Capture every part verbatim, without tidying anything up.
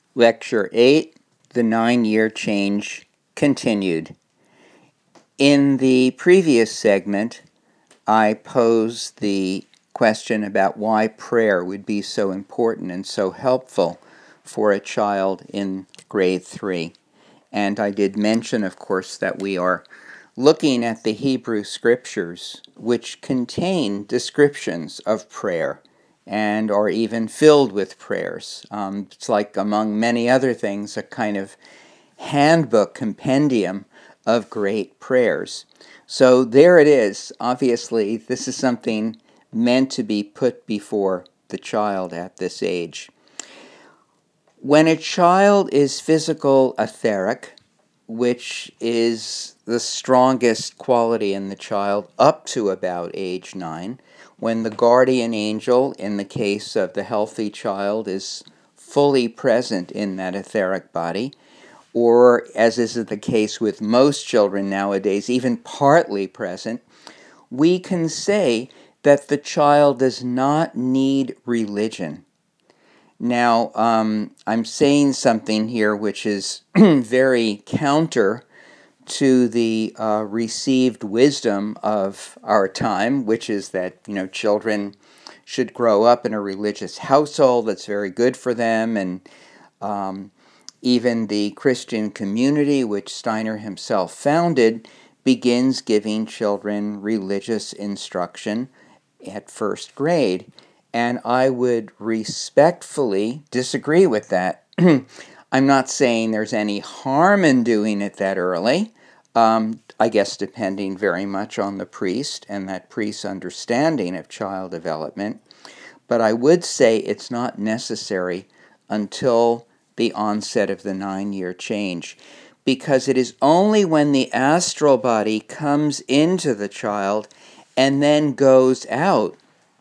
Lecture eight, The Nine-Year Change, continued. In the previous segment, I posed the question about why prayer would be so important and so helpful for a child in grade three. And I did mention, of course, that we are looking at the Hebrew Scriptures, which contain descriptions of prayer and are even filled with prayers. Um, it's like, among many other things, a kind of handbook compendium of great prayers. So there it is. Obviously, this is something meant to be put before the child at this age. When a child is physical etheric, which is the strongest quality in the child up to about age nine, when the guardian angel, in the case of the healthy child, is fully present in that etheric body, or, as is the case with most children nowadays, even partly present, we can say that the child does not need religion. Now, um, I'm saying something here which is very counter to the uh, received wisdom of our time, which is that, you know, children should grow up in a religious household that's very good for them, and um, even the Christian community, which Steiner himself founded, begins giving children religious instruction at first grade. And I would respectfully disagree with that. I'm not saying there's any harm in doing it that early. Um, I guess depending very much on the priest and that priest's understanding of child development. But I would say it's not necessary until the onset of the nine-year change, because it is only when the astral body comes into the child and then goes out,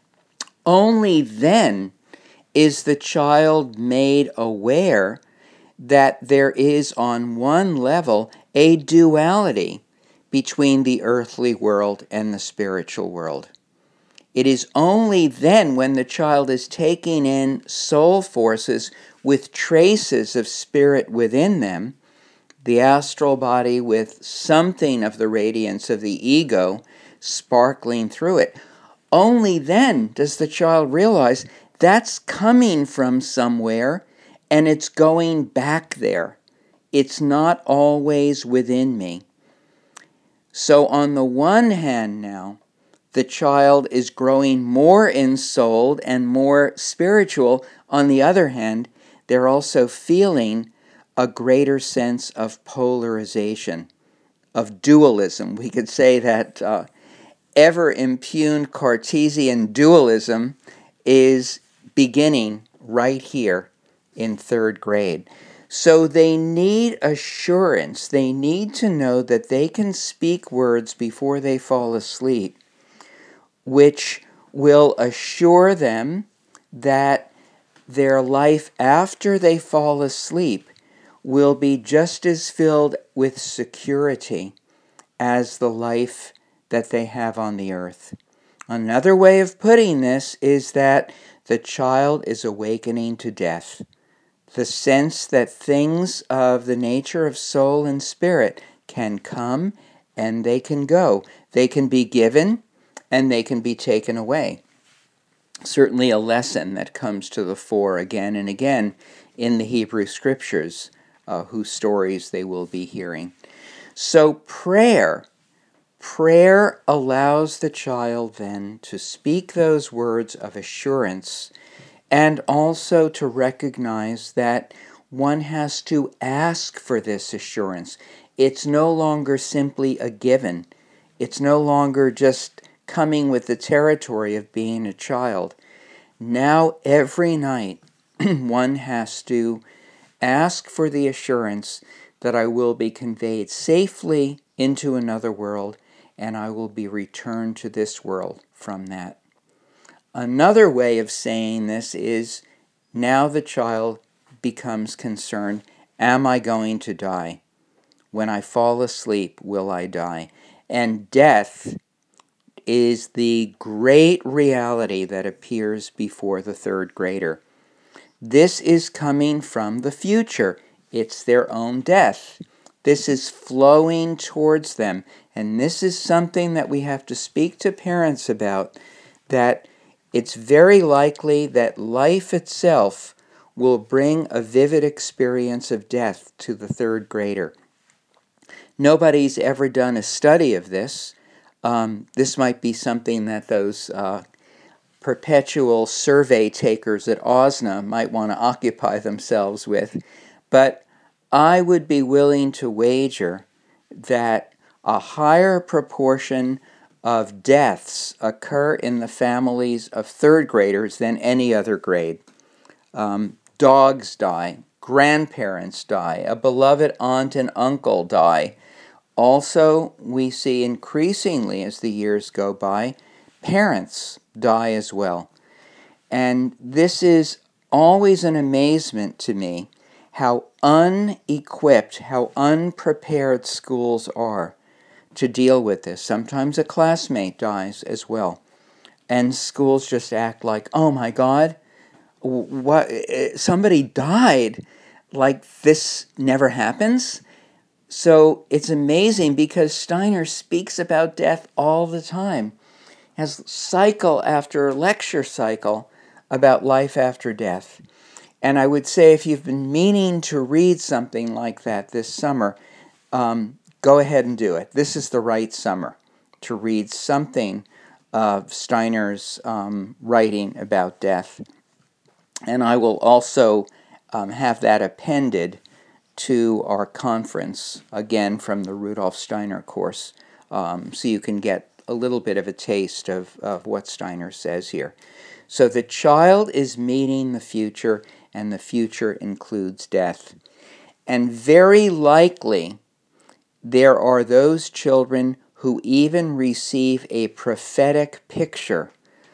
only then is the child made aware that there is, on one level, a duality between the earthly world and the spiritual world. It is only then, when the child is taking in soul forces with traces of spirit within them, the astral body with something of the radiance of the ego sparkling through it, only then does the child realize that's coming from somewhere and it's going back there. It's not always within me. So on the one hand now, the child is growing more ensouled and more spiritual. On the other hand, they're also feeling a greater sense of polarization, of dualism. We could say that uh, ever-impugned Cartesian dualism is beginning right here in third grade. So they need assurance. They need to know that they can speak words before they fall asleep, which will assure them that their life after they fall asleep will be just as filled with security as the life that they have on the earth. Another way of putting this is that the child is awakening to death. The sense that things of the nature of soul and spirit can come and they can go. They can be given and they can be taken away. Certainly a lesson that comes to the fore again and again in the Hebrew Scriptures, uh, whose stories they will be hearing. So prayer, prayer allows the child then to speak those words of assurance, and also to recognize that one has to ask for this assurance. It's no longer simply a given. It's no longer just coming with the territory of being a child. Now every night one has to ask for the assurance that I will be conveyed safely into another world and I will be returned to this world from that. Another way of saying this is, now the child becomes concerned, am I going to die? When I fall asleep, will I die? And death is the great reality that appears before the third grader. This is coming from the future. It's their own death. This is flowing towards them. And this is something that we have to speak to parents about, that it's very likely that life itself will bring a vivid experience of death to the third grader. Nobody's ever done a study of this. Um, this might be something that those uh, perpetual survey takers at O S N A might want to occupy themselves with. But I would be willing to wager that a higher proportion of deaths occur in the families of third graders than any other grade. Um, dogs die, grandparents die, a beloved aunt and uncle die. Also, we see increasingly as the years go by, parents die as well. And this is always an amazement to me, how unequipped, how unprepared schools are to deal with this. Sometimes a classmate dies as well. And schools just act like, oh my God, what? Somebody died, like this never happens? So it's amazing because Steiner speaks about death all the time, has cycle after lecture cycle about life after death. And I would say if you've been meaning to read something like that this summer, um, go ahead and do it. This is the right summer to read something of Steiner's um, writing about death. And I will also um, have that appended to our conference, again from the Rudolf Steiner course, um, so you can get a little bit of a taste of, of what Steiner says here. So the child is meeting the future, and the future includes death. And very likely, there are those children who even receive a prophetic picture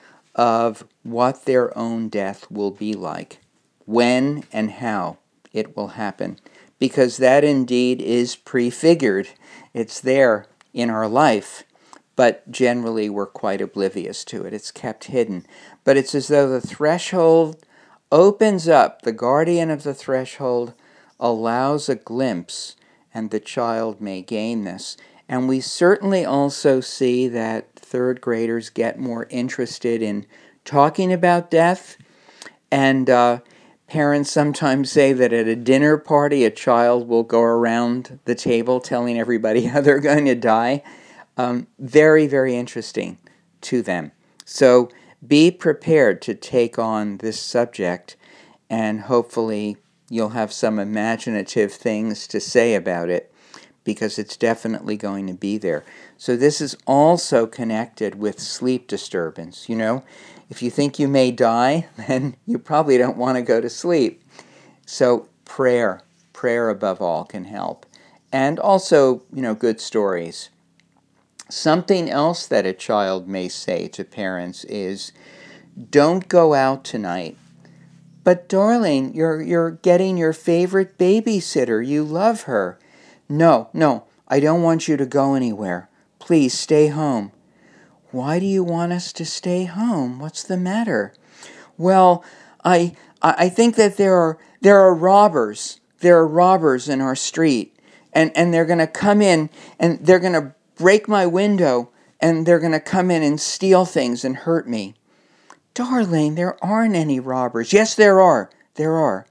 of what their own death will be like, when and how it will happen. Because that indeed is prefigured. It's there in our life, but generally we're quite oblivious to it. It's kept hidden. But it's as though the threshold opens up, the guardian of the threshold allows a glimpse, and the child may gain this. And we certainly also see that third graders get more interested in talking about death, and uh, parents sometimes say that at a dinner party, a child will go around the table telling everybody how they're going to die. Um, very, very interesting to them. So be prepared to take on this subject, and hopefully you'll have some imaginative things to say about it, because it's definitely going to be there. So this is also connected with sleep disturbance. You know, if you think you may die, then you probably don't want to go to sleep. So prayer, prayer above all can help. And also, you know, good stories. Something else that a child may say to parents is, don't go out tonight. But darling, you're, you're getting your favorite babysitter. You love her. No, no, I don't want you to go anywhere. Please stay home. Why do you want us to stay home? What's the matter? Well, I I think that there are there are robbers. There are robbers in our street, and, and they're going to come in and they're going to break my window, and they're going to come in and steal things and hurt me. Darling, there aren't any robbers. Yes, there are. There are.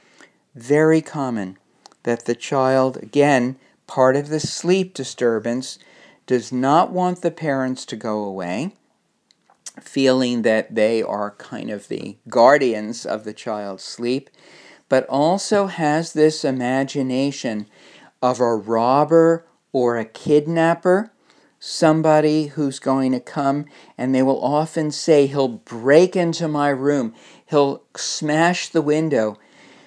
Very common that the child, again, part of the sleep disturbance, does not want the parents to go away, feeling that they are kind of the guardians of the child's sleep, but also has this imagination of a robber or a kidnapper, somebody who's going to come, and they will often say, he'll break into my room, he'll smash the window.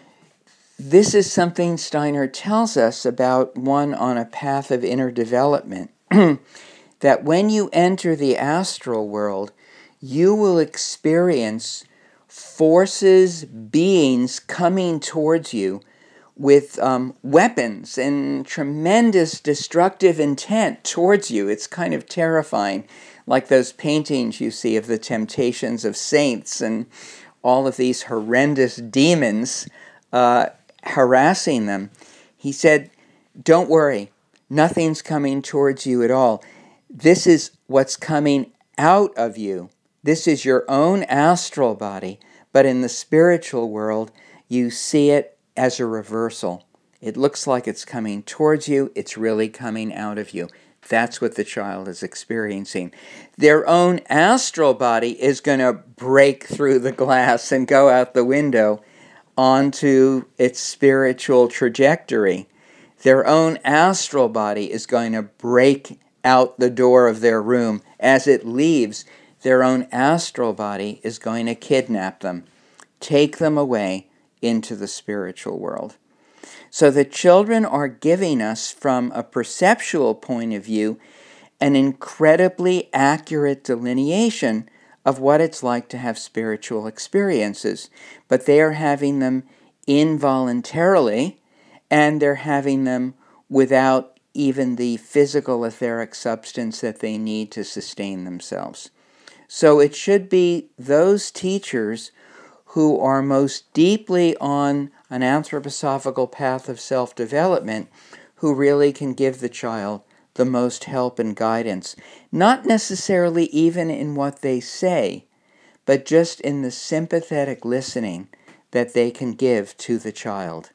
This is something Steiner tells us about one on a path of inner development, that when you enter the astral world, you will experience forces, beings coming towards you with um, weapons and tremendous destructive intent towards you. It's kind of terrifying, like those paintings you see of the temptations of saints and all of these horrendous demons uh, harassing them, he said, don't worry, nothing's coming towards you at all. This is what's coming out of you. This is your own astral body, but in the spiritual world, you see it as a reversal. It looks like it's coming towards you, it's really coming out of you. That's what the child is experiencing. Their own astral body is going to break through the glass and go out the window onto its spiritual trajectory. Their own astral body is going to break out the door of their room. As it leaves, their own astral body is going to kidnap them, take them away into the spiritual world. So the children are giving us, from a perceptual point of view, an incredibly accurate delineation of what it's like to have spiritual experiences. But they are having them involuntarily, and they're having them without even the physical etheric substance that they need to sustain themselves. So it should be those teachers who are most deeply on an anthroposophical path of self-development who really can give the child the most help and guidance, not necessarily even in what they say, but just in the sympathetic listening that they can give to the child.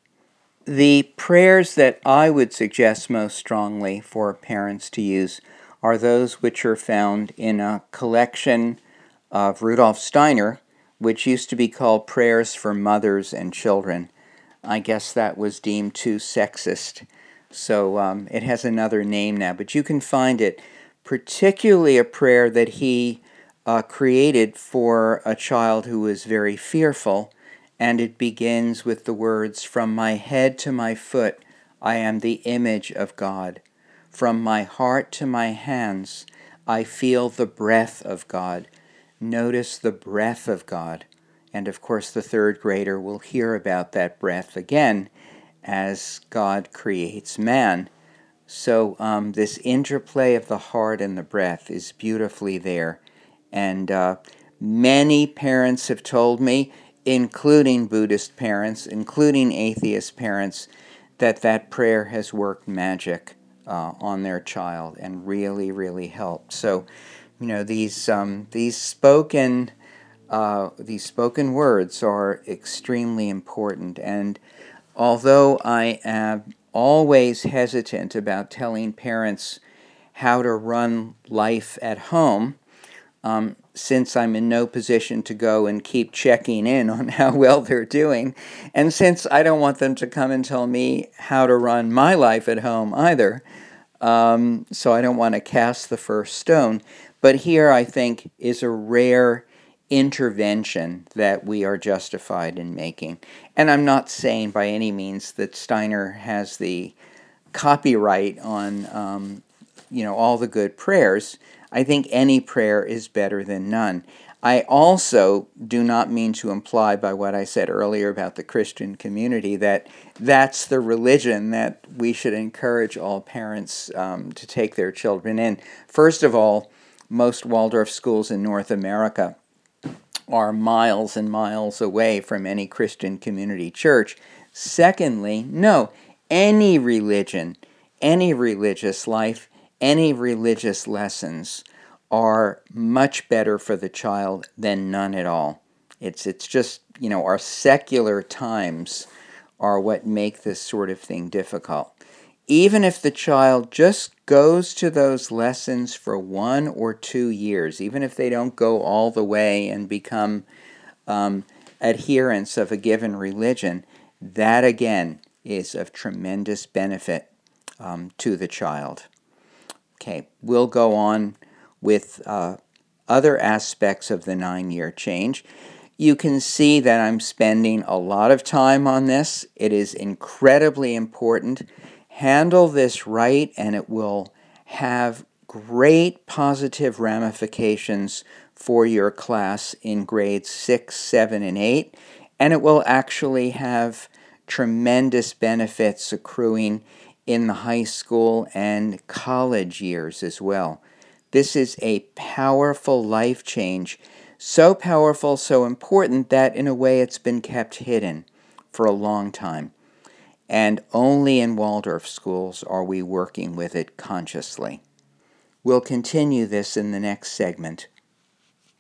The prayers that I would suggest most strongly for parents to use are those which are found in a collection of Rudolf Steiner, which used to be called Prayers for Mothers and Children. I guess that was deemed too sexist, so um, it has another name now, but you can find it, particularly a prayer that he uh, created for a child who was very fearful, and it begins with the words, "From my head to my foot, I am the image of God. From my heart to my hands, I feel the breath of God." Notice the breath of God. And of course, the third grader will hear about that breath again as God creates man. So um, this interplay of the heart and the breath is beautifully there. And uh, many parents have told me, including Buddhist parents, including atheist parents, that that prayer has worked magic uh, on their child and really, really helped. So, you know, these um, these spoken uh, these spoken words are extremely important. And although I am always hesitant about telling parents how to run life at home, um, since I'm in no position to go and keep checking in on how well they're doing, and since I don't want them to come and tell me how to run my life at home either, um, so I don't want to cast the first stone. But here, I think, is a rare intervention that we are justified in making. And I'm not saying by any means that Steiner has the copyright on um, you know, all the good prayers. I think any prayer is better than none. I also do not mean to imply by what I said earlier about the Christian community that that's the religion that we should encourage all parents um, to take their children in. First of all, most Waldorf schools in North America are miles and miles away from any Christian community church. Secondly, no, any religion, any religious life, any religious lessons are much better for the child than none at all. It's it's just, you know, our secular times are what make this sort of thing difficult. Even if the child just goes to those lessons for one or two years, even if they don't go all the way and become um, adherents of a given religion, that again is of tremendous benefit um, to the child. Okay, we'll go on with uh, other aspects of the nine-year change. You can see that I'm spending a lot of time on this. It is incredibly important. Handle this right, and it will have great positive ramifications for your class in grades six, seven, and eight, and it will actually have tremendous benefits accruing in the high school and college years as well. This is a powerful life change, So powerful, so important that in a way it's been kept hidden for a long time. And only in Waldorf schools are we working with it consciously. We'll continue this in the next segment